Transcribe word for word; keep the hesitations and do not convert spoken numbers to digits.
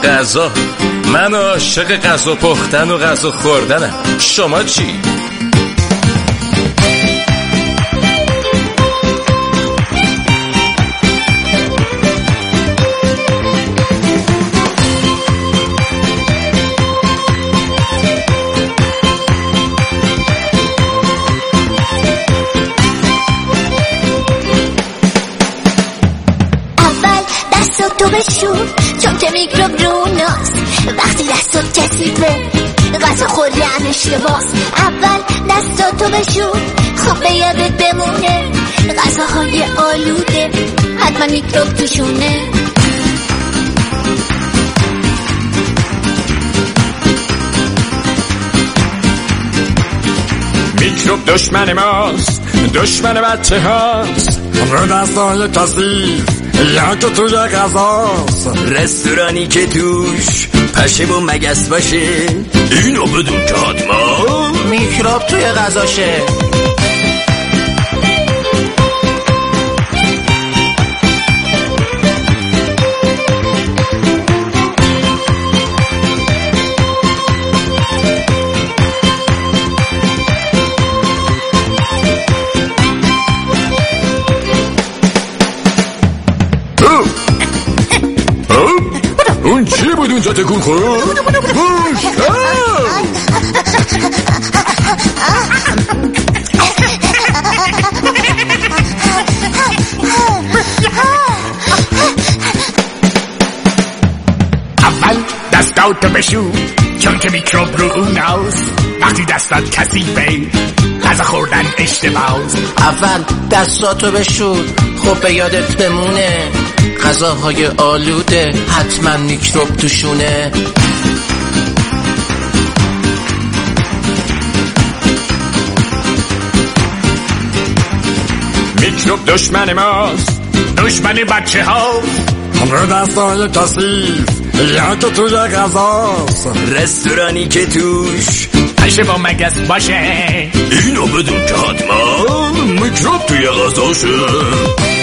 غذا. من عاشق غذا پختن و غذا خوردنم. شما چی؟ تو بشور چون که میکروب رو ناست. وقتی دستات کثیفه غذا خوردن اشتباس. اول دستاتو بشور خب به یادت بمونه غذاهای آلوده حتما میکروب توشونه. میکروب دشمن ماست، دشمن بچه هاست. رو دستای کثیف یا که توی غذاست. رستورانی که توش پشه و مگس باشه اینو بدون که حتما میکروب توی غذاشه. اون چی بود اونجا تکون خورد؟ بوش اول دستاتو بشور چون که میکروب رو اوناست. وقتی دستات کثیفه غذا خوردن اشتباهه. اول دستاتو بشور خب به یادت بمونه غذاهای آلوده حتما میکروب توشونه. میکروب دشمن ماست، دشمن بچه ها. رو دستای کثیف یا که توی غذاست. رستورانی که توش پشه با مگس باشه اینو بدون که حتما میکروب توی غذاشه.